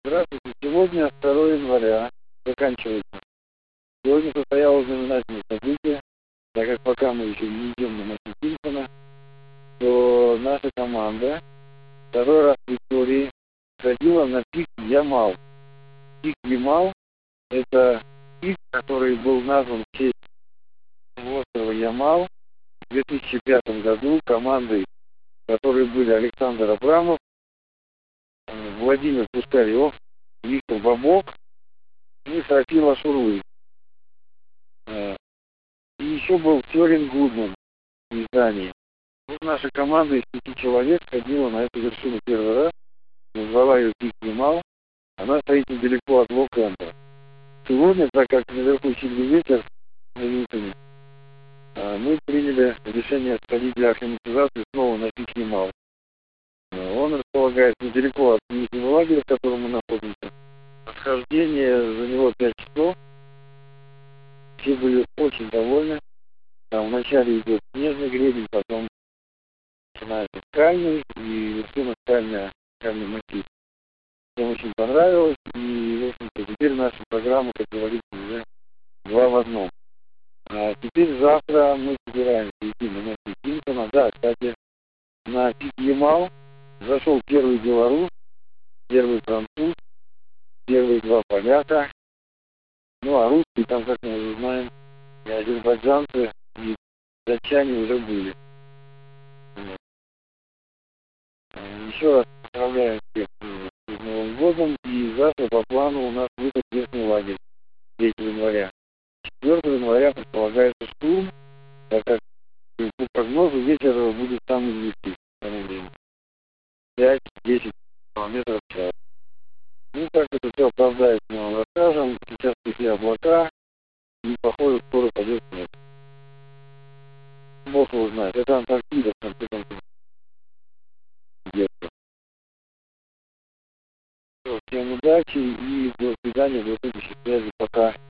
Здравствуйте. Сегодня 2 января. Заканчивается. Сегодня состоялось знаменательное событие, так как пока мы еще не идем на матч Симпсона, то наша команда второй раз в истории ходила на пик Ямал. Пик Ямал – это пик, который был назван в честь острова Ямал в 2005 году командой, в которой были Александр Абрамов, Владимир Пускарев, Виктор Бобок и София Ашуруй. И еще был Тёрин Гудман в издании. Вот наша команда из 5 человек ходила на эту вершину первый раз, назвала ее пик Ямал. Она стоит недалеко от Лок-Энда. Сегодня, так как наверху сильный ветер на Ньютоне, мы приняли решение сходить для акклиматизации снова на пик Ямал. Он располагается недалеко от нижнего лагеря, в котором мы находимся. Отхождение за него 5 часов. Все были очень довольны. Там вначале идет снежный гребень, потом начинается скальный, и вершина скальный массив. Всем очень понравилось, и, в общем-то, теперь наша программа, как говорится, уже 2 в 1. А теперь завтра мы собираемся идти на матч Симпсона. Да, кстати, на пик Ямал зашел первый белорус, первый француз, первые 2 поляка. Ну, а русские там, как мы уже знаем, и азербайджанцы, и датчане уже были. Еще раз поздравляю всех с Новым годом, и завтра по плану у нас выход в верхний лагерь 3 января. 4 января предполагается штурм, так как по прогнозу ветер будет самый низкий к тому времени. 5-10 километров в час. Ну, как это все оправдается, мы вам расскажем. Сейчас пришли облака, и походу скоро пойдет снег. Бог его знает. Это Антарктида, в конце концов. Всем удачи и до свидания, до следующей связи. Пока.